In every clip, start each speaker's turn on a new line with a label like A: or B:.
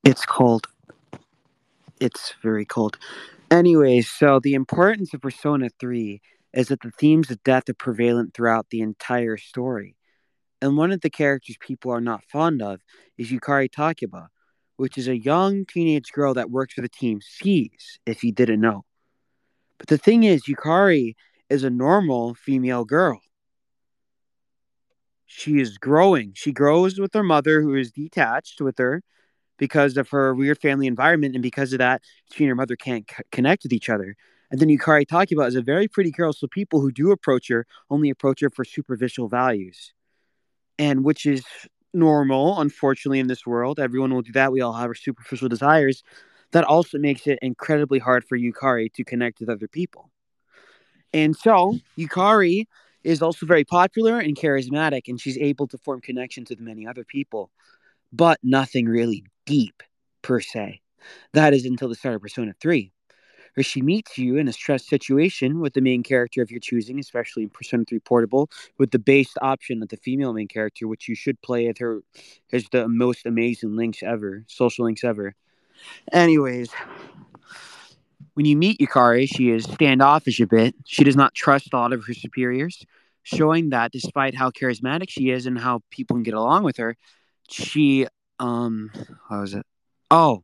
A: It's cold. It's very cold. Anyway, so the importance of Persona 3 is that the themes of death are prevalent throughout the entire story. And one of the characters people are not fond of is Yukari Takuba, which is a young teenage girl that works for the team SEAS, if you didn't know. But the thing is, Yukari is a normal female girl. She is growing. She grows with her mother, who is detached with her because of her weird family environment, and because of that, she and her mother can't connect with each other. And then Yukari Takuba is a very pretty girl, so people who do approach her only approach her for superficial values, and which is normal, unfortunately, in this world. Everyone will do that. We all have our superficial desires. That also makes it incredibly hard for Yukari to connect with other people. And so, Yukari is also very popular and charismatic, and she's able to form connections with many other people, but nothing really deep, per se. That is until the start of Persona 3, where she meets you in a stressed situation with the main character of your choosing, especially in Persona 3 Portable, with the based option of the female main character, which you should play at her as the most amazing links ever, social links ever. Anyways, when you meet Yukari, she is standoffish a bit. She does not trust a lot of her superiors, showing that despite how charismatic she is and how people can get along with her, she, how was it? Oh,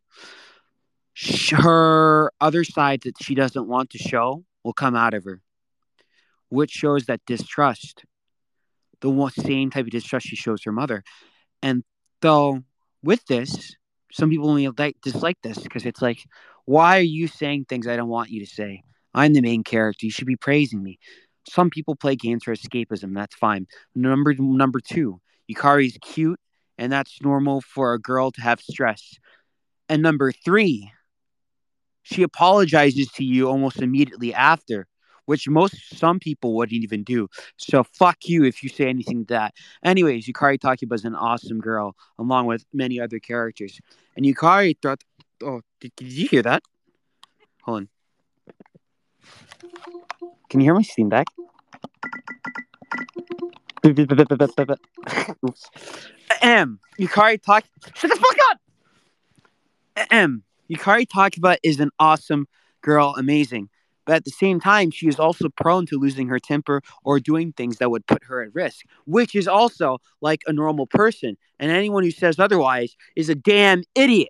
A: her other side that she doesn't want to show will come out of her, which shows that distrust, the same type of distrust she shows her mother. And though with this, some people may dislike this because it's like, why are you saying things I don't want you to say? I'm the main character. You should be praising me. Some people play games for escapism. That's fine. Number two, Yukari's cute, and that's normal for a girl to have stress. And number three, she apologizes to you almost immediately after, which some people wouldn't even do. So fuck you if you say anything to that. Anyways, Yukari Takuba is an awesome girl, along with many other characters. And Yukari thought, oh, did you hear that? Hold on. Can you hear my Steam Deck? Oops. Yukari Takuba. Shut the fuck up! Yukari Takuba is an awesome girl, amazing. But at the same time, she is also prone to losing her temper or doing things that would put her at risk, which is also like a normal person. And anyone who says otherwise is a damn idiot.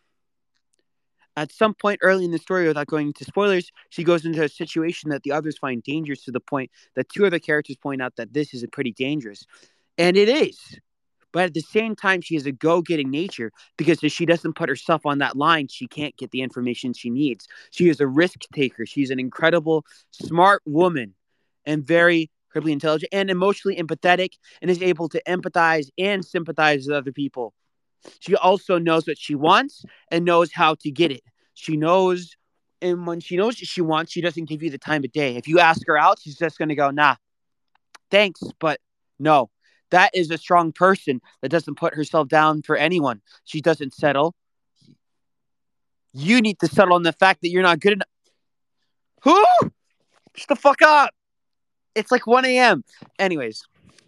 A: At some point early in the story, without going into spoilers, she goes into a situation that the others find dangerous, to the point that two other characters point out that this is pretty dangerous. And it is. But at the same time, she has a go-getting nature, because if she doesn't put herself on that line, she can't get the information she needs. She is a risk taker. She's an incredible, smart woman, and very incredibly intelligent and emotionally empathetic, and is able to empathize and sympathize with other people. She also knows what she wants and knows how to get it. She knows, and when she knows what she wants, she doesn't give you the time of day. If you ask her out, she's just going to go, nah, thanks, but no. That is a strong person that doesn't put herself down for anyone. She doesn't settle. You need to settle on the fact that you're not good enough. Who? Shut the fuck up. It's like 1 a.m. Anyways,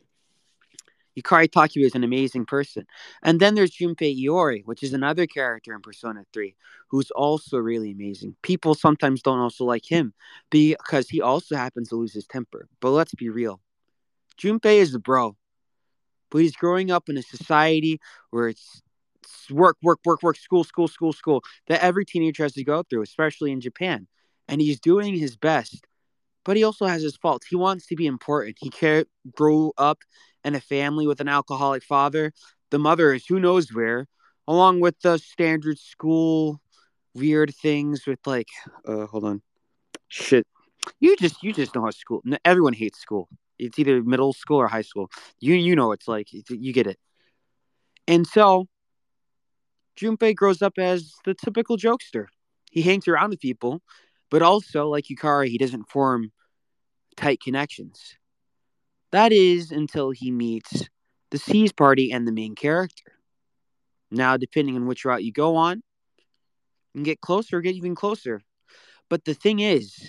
A: Yukari Takuya is an amazing person. And then there's Junpei Iori, which is another character in Persona 3, who's also really amazing. People sometimes don't also like him because he also happens to lose his temper. But let's be real. Junpei is the bro. But he's growing up in a society where it's work, work, work, work, school, school, school, school, that every teenager has to go through, especially in Japan. And he's doing his best, but he also has his faults. He wants to be important. Grew up in a family with an alcoholic father. The mother is who knows where, along with the standard school weird things with like, hold on, shit. You just know how school. Everyone hates school. It's either middle school or high school. You know it's like you get it. And so Junpei grows up as the typical jokester. He hangs around with people, but also like Yukari, he doesn't form tight connections. That is until he meets the SEAS party and the main character. Now, depending on which route you go on, you can get closer or get even closer. But the thing is,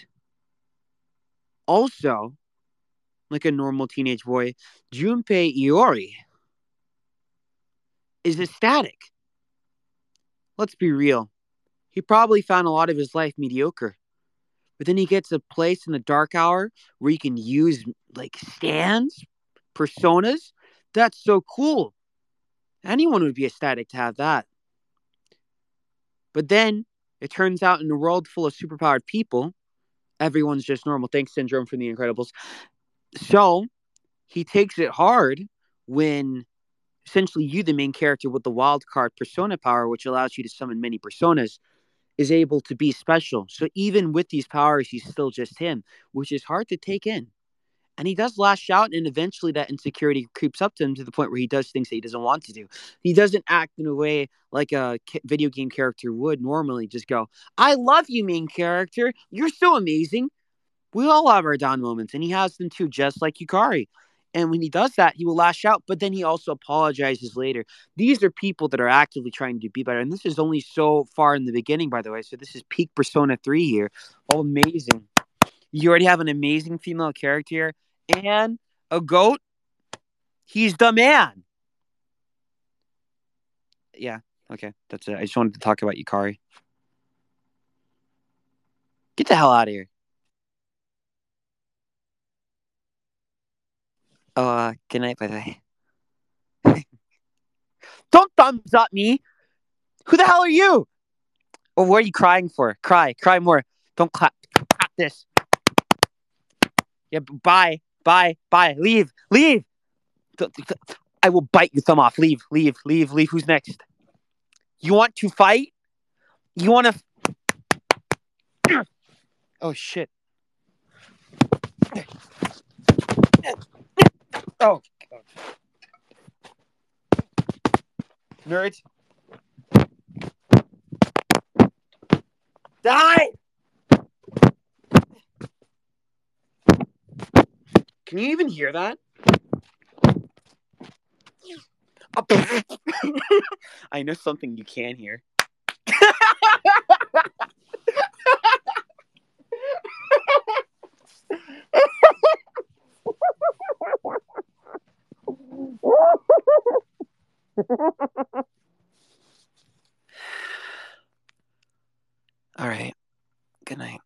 A: also, like a normal teenage boy, Junpei Iori is ecstatic. let's be real. He probably found a lot of his life mediocre. But then he gets a place in the dark hour where he can use like stands, personas. That's so cool. Anyone would be ecstatic to have that. But then it turns out in a world full of superpowered people, everyone's just normal. Thanks, Syndrome, from The Incredibles. So he takes it hard when essentially you, the main character with the wild card persona power, which allows you to summon many personas, is able to be special. So even with these powers, he's still just him, which is hard to take in. And he does lash out, and eventually that insecurity creeps up to him to the point where he does things that he doesn't want to do. He doesn't act in a way like a video game character would normally. Just go, I love you, main character. You're so amazing. We all have our down moments, and he has them too, just like Yukari. And when he does that, he will lash out, but then he also apologizes later. These are people that are actively trying to be better. And this is only so far in the beginning, by the way. So this is peak Persona 3 here. Oh, amazing. You already have an amazing female character and a goat. He's the man. Yeah, okay. That's it. I just wanted to talk about Yukari. Get the hell out of here. Oh, good night, by the way. Don't thumbs up me. Who the hell are you? Or what are you crying for? Cry. Cry more. Don't clap. Clap this. Yeah, bye. Bye. Bye. Leave. Leave. I will bite your thumb off. Leave. Leave. Leave. Leave. Who's next? You want to fight? You want to. Oh, shit. Oh. Nerds. Die! Can you even hear that? I know something you can hear. All right. Good night.